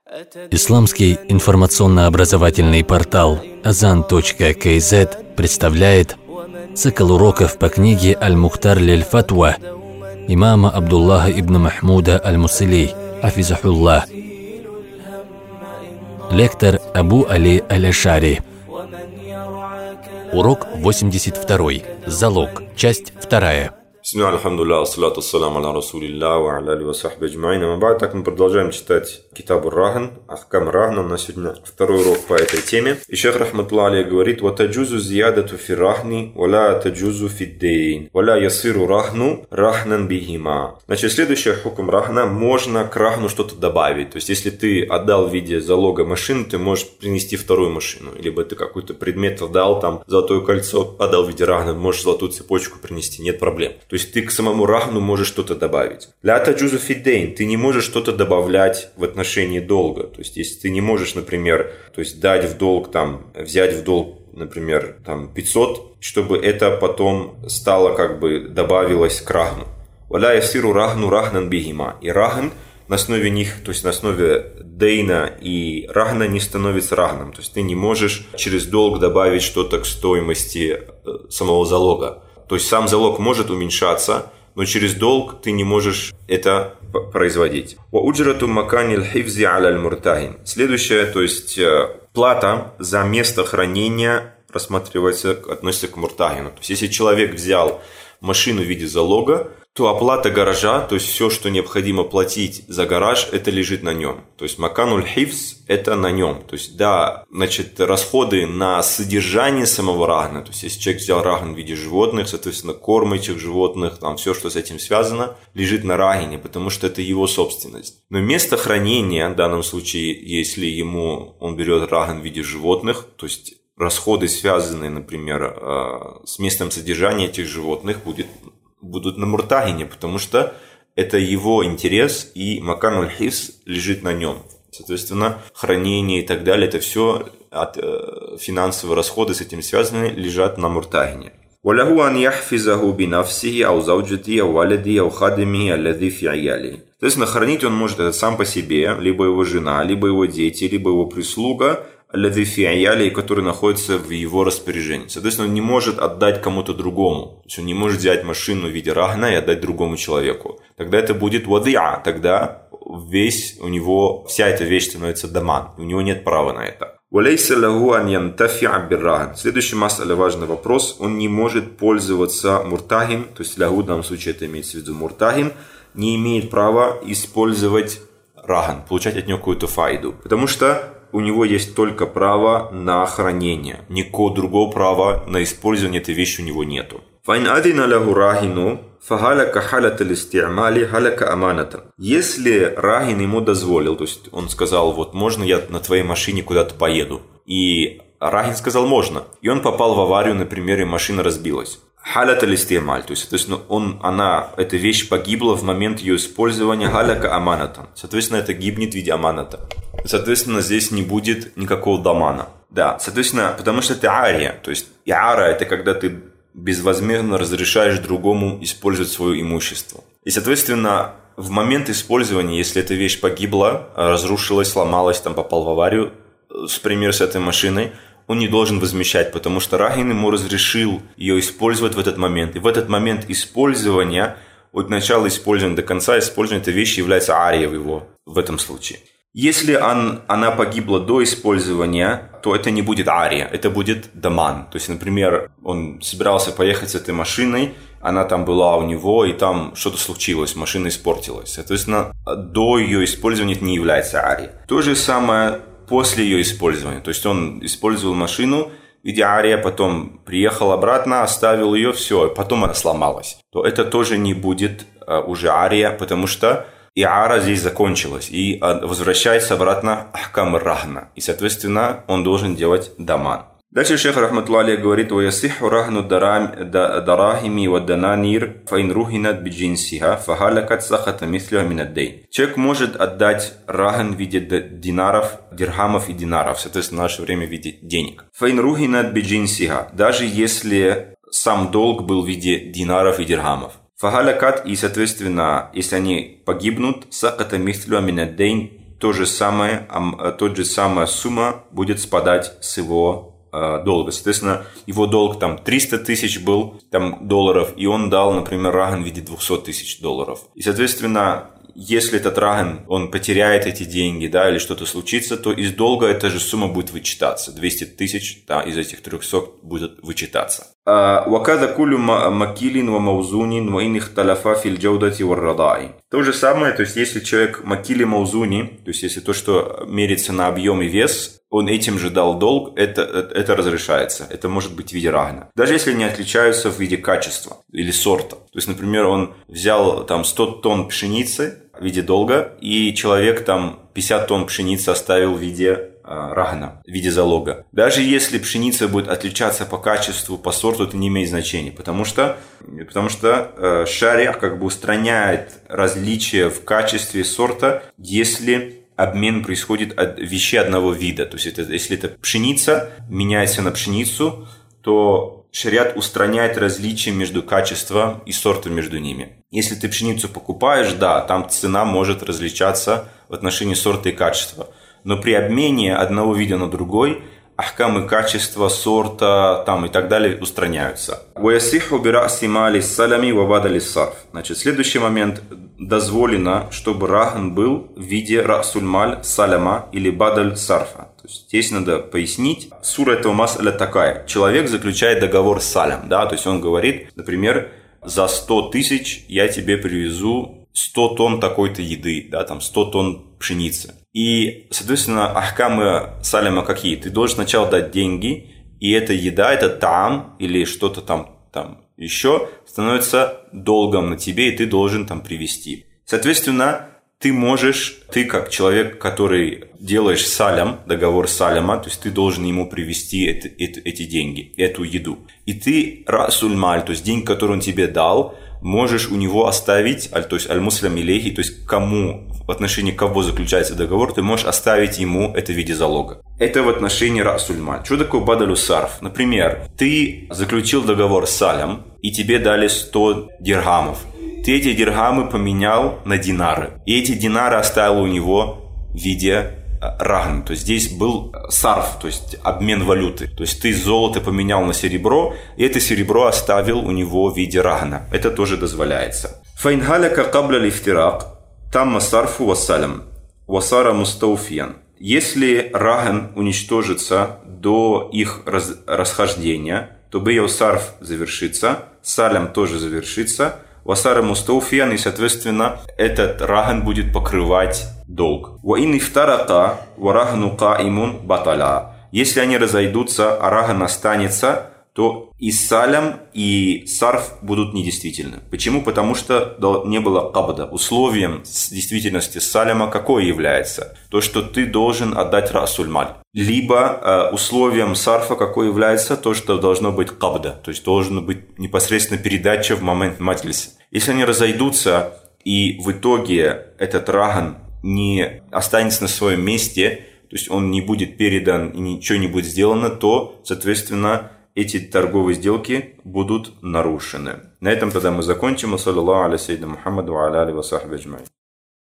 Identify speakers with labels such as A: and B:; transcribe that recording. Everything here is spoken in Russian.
A: Исламский информационно-образовательный портал Azan.kz представляет цикл уроков по книге «Аль-Мухтар лиль-Фатва» имама Абдуллаха ибн Махмуда аль-Мусили, хафизахуллах. Лектор Абу Али аль-Ашари. Урок 82. Залог. Часть 2.
B: Бисмилlah, альхамдулилля, ассалату ассаламу аля расулилля, ва аля али ва сахби аджмаин. Так мы продолжаем читать Китаб ар-Рахн, Ахкам Рахна. У нас сегодня второй урок по этой теме. И шейх рахматуллах алейхи говорит: «Ва таджузу зиядату фи рахни, ва ла таджузу фи дейн, ва ла ясиру рахну рахнан бихима». Значит, следующий хукм рахна: можно к рахну что-то добавить. То есть, если ты отдал в виде залога машину, ты можешь принести вторую машину. Либо ты какой-то предмет отдал, там, золотое кольцо отдал в виде рахна, можешь золотую цепочку принести, нет проблем. То есть ты к самому рахну можешь что-то добавить. Ля таджузу фи дейн, ты не можешь что-то добавлять в отношении долга. То есть если ты не можешь, например, то есть дать в долг, там, взять в долг, например, там 500, чтобы это потом стало, как бы, добавилось к рахну. Валя ясиру рахну рахнан бихима. И рахн на основе них, то есть на основе дейна и рахна не становится рахном. То есть ты не можешь через долг добавить что-то к стоимости самого залога. То есть сам залог может уменьшаться, но через долг ты не можешь это производить. Следующее, то есть плата за место хранения относится к муртахину. То есть если человек взял машину в виде залога, то оплата гаража, то есть все, что необходимо платить за гараж, это лежит на нем. То есть макануль хифз – это на нем. То есть, да, значит, расходы на содержание самого рахна. То есть, если человек взял рахн в виде животных, соответственно, корм этих животных, там все, что с этим связано, лежит на рахине, потому что это его собственность. Но место хранения, в данном случае, если он берет рахн в виде животных, то есть расходы, связанные, например, с местом содержания этих животных, будут на муртахине, потому что это его интерес, и макануль хифз лежит на нем. Соответственно, хранение и так далее, это все финансовые расходы с этим связаны, лежат на муртахине. Соответственно, хранить он может это сам по себе, либо его жена, либо его дети, либо его прислуга, который находится в его распоряжении. Соответственно, он не может отдать кому-то другому. То есть он не может взять машину в виде рахна и отдать другому человеку. Тогда это будет вадиа. Тогда вся эта вещь становится даман. У него нет права на это. Следующий мас'аля, важный вопрос. Он не может пользоваться муртахин, то есть лягу, в данном случае это имеется в виду муртахин, не имеет права использовать рахн, получать от него какую-то файду. Потому что у него есть только право на хранение. Никакого другого права на использование этой вещи у него нету. Если рахин ему дозволил, то есть он сказал: вот можно я на твоей машине куда-то поеду? И рахин сказал: можно. И он попал в аварию, например, и машина разбилась. Халят аль-исти'маль, то есть, соответственно, эта вещь погибла в момент ее использования халяка аманатан. Соответственно, это гибнет в виде аманата. Соответственно, здесь не будет никакого дамана. Да, соответственно, потому что это ария. То есть, иара – это когда ты безвозмездно разрешаешь другому использовать свое имущество. И, соответственно, в момент использования, если эта вещь погибла, разрушилась, сломалась, попал в аварию, например, с этой машиной, он не должен возмещать, потому что рахин ему разрешил ее использовать в этот момент. И в этот момент использования, от начала использования до конца использования этой вещи является арией его в этом случае. Если она погибла до использования, то это не будет ария, это будет даман. То есть, например, он собирался поехать с этой машиной, она там была у него, и там что-то случилось, машина испортилась. Соответственно, до ее использования это не является арией. То же самое после ее использования. То есть он использовал машину в виде ария, потом приехал обратно, оставил ее, все, потом она сломалась. То это тоже не будет уже ария, потому что иара здесь закончилась и возвращается обратно ахкам рахна. И, соответственно, он должен делать даман. Дальше шейх рахматуллах алейхи говорит: «Ваясиху рахну дарахими ва дананир фаин рухинат биджинсиха фахалакат сахата мислиха минаддейн». Человек может отдать рахн в виде динаров, дирхамов и динаров, соответственно, в наше время в виде денег. Фаин рухинат биджинсиха, даже если сам долг был в виде динаров и дирхамов. Фахалакат, и, соответственно, если они погибнут, сахата мислиха минаддейн, тот же самая сумма будет спадать с его долга. Соответственно, его долг там 300 тысяч был там, долларов, и он дал, например, раган в виде 200 тысяч долларов. И, соответственно, если этот раган, он потеряет эти деньги, да, или что-то случится, то из долга эта же сумма будет вычитаться. 200 тысяч, да, из этих 300 будет вычитаться. وَكَذَا كُلُّ مَكِيلٍ وَمَوْزُونٍ وَإِنْ اخْتَلَفَا فِي الْجَوْدَةِ وَالرَّضَاءِ. То же самое, то есть если человек макили маузуни, то есть если то, что мерится на объем и вес, он этим же дал долг, это разрешается. Это может быть в виде рагана. Даже если они отличаются в виде качества или сорта. То есть, например, он взял там 100 тонн пшеницы в виде долга, и человек там 50 тонн пшеницы оставил в виде рагана, в виде залога. Даже если пшеница будет отличаться по качеству, по сорту, это не имеет значения, потому что шариа как бы устраняет различия в качестве сорта, если обмен происходит от вещей одного вида. То есть, если это пшеница меняется на пшеницу, то шариат устраняет различия между качеством и сортом между ними. Если ты пшеницу покупаешь, да, там цена может различаться в отношении сорта и качества. Но при обмене одного вида на другой, ахкамы качества, сорта там, и так далее устраняются. Значит, следующий момент. Дозволено, чтобы раган был в виде расуль-маль саляма или бадаль сарфа. То есть здесь надо пояснить. Сура этого мас'аля такая. Человек заключает договор с салям. Да? То есть он говорит, например, за 100 тысяч я тебе привезу 100 тонн такой-то еды, да, там 100 тонн пшеницы. И, соответственно, ахкамы саляма какие? Ты должен сначала дать деньги, и эта еда, это таам или что-то там еще становится долгом на тебе, и ты должен там привезти. Соответственно, ты как человек, который делаешь салям, договор саляма, то есть ты должен ему привезти эти деньги, эту еду. И ты расуль-маль, то есть деньги, которые он тебе дал, можешь у него оставить, то есть аль-муслям илейхи, то есть в отношении кого заключается договор, ты можешь оставить ему это в виде залога. Это в отношении расуль-маль. Что такое бадалю сарф? Например, ты заключил договор с салям, и тебе дали 100 дирхамов. Ты эти дирхамы поменял на динары. И эти динары оставил у него в виде раган. То есть здесь был сарф, то есть обмен валюты. То есть ты золото поменял на серебро, и это серебро оставил у него в виде рагана. Это тоже дозволяется. Файнхаляка кабля лифтирак тамма сарфу вассалям васара мустауфиян. Если раган уничтожится до их расхождения, то бейо сарф завершится, салям тоже завершится, васара мустауфиян, и, соответственно, этот раган будет покрывать долг. Ваин ифтарака варагну каимун баталя. Если они разойдутся, а раган останется, то и салям, и сарф будут недействительны. Почему? Потому что не было кабда. Условием действительности саляма какое является? То, что ты должен отдать расуль-маль. Либо условием сарфа какое является? То, что должно быть кабда. То есть должна быть непосредственно передача в момент маджлиса. Если они разойдутся, и в итоге этот раган не останется на своем месте, то есть он не будет передан и ничего не будет сделано, то, соответственно, эти торговые сделки будут нарушены. На этом тогда мы закончим. Саллаллаху аля саййидина Мухаммаду ва аля алихи ва сахбихи аджмаин.